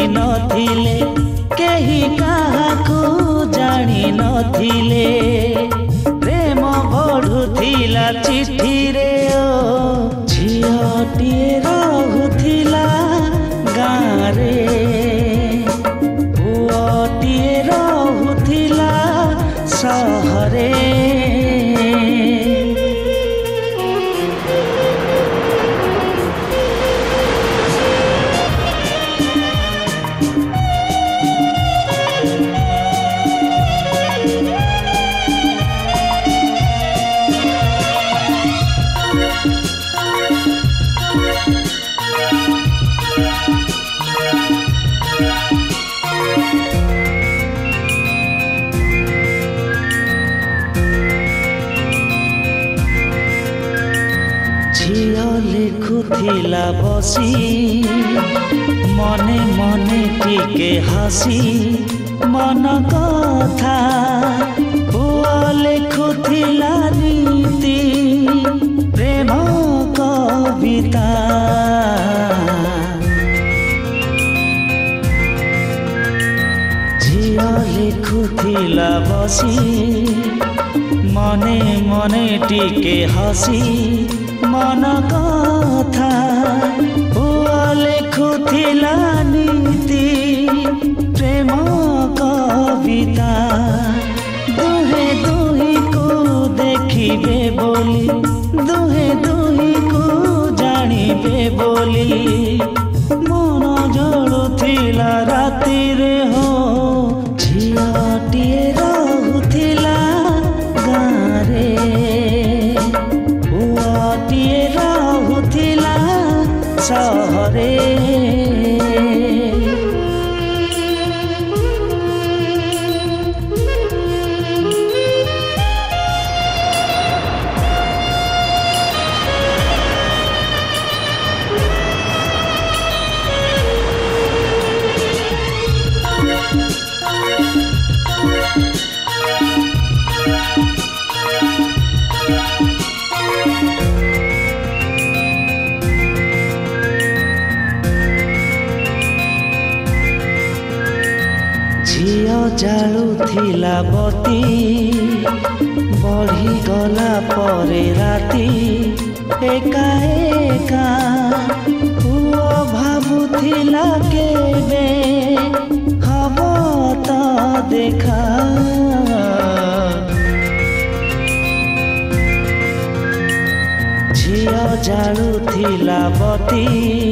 नथिले केही काहाकू जानी नथिले प्रेम बढुथिला चिठी रे ओ झियटिए रहुथिला गाँरे पुअटिए रहुथिला सहरे झियो लिखुथिला बसी मने मने टिके हसी मन कथा पुआ लिखुथिला नीति प्रेम कविता झियो लिखुथिला बसी मने मने टिके हसी मन कथा पुआ लिखुथिला नीति प्रेम कविता दुहे दुही को देखिबे बोली दुहे दुही को जानिबे बोली मन जळुथिला राति रे हो झियटिए रहुथिला गाँरे पुअटिए रहुथिला सहरे झियो जालुथिला बती बढ़ी गला परे राती एका एका पुओ भाबुथिला केबे हब त देखा झियो जालुथिला बती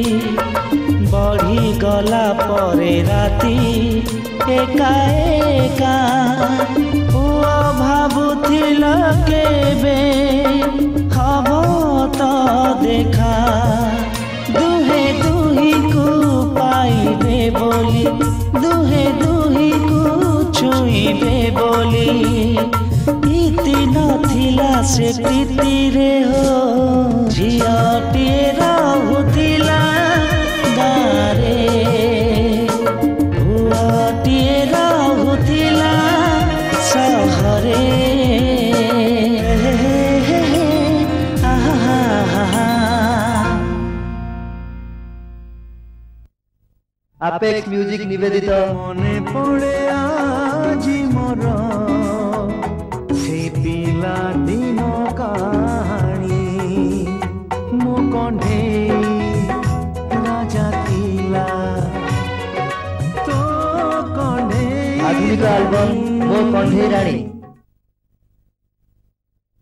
बढ़ी गला परे राती एका एका पुआ भाबुथिला केबे हब त देखा दुहे दुही को पाइबे बोली दुहे दुही को छुईबे बोली इति नथिला से प्रीति रे हो झियटिए रहुथिला गाँरे पुअटिए रहुथिला सहरे अपेक्स म्यूजिक निवेदित मने पड़े आजी मोर से पिला दिन कहानी मो कंढे राजा तिला तो कंढे आधुनिक एल्बम मो कंढे राणी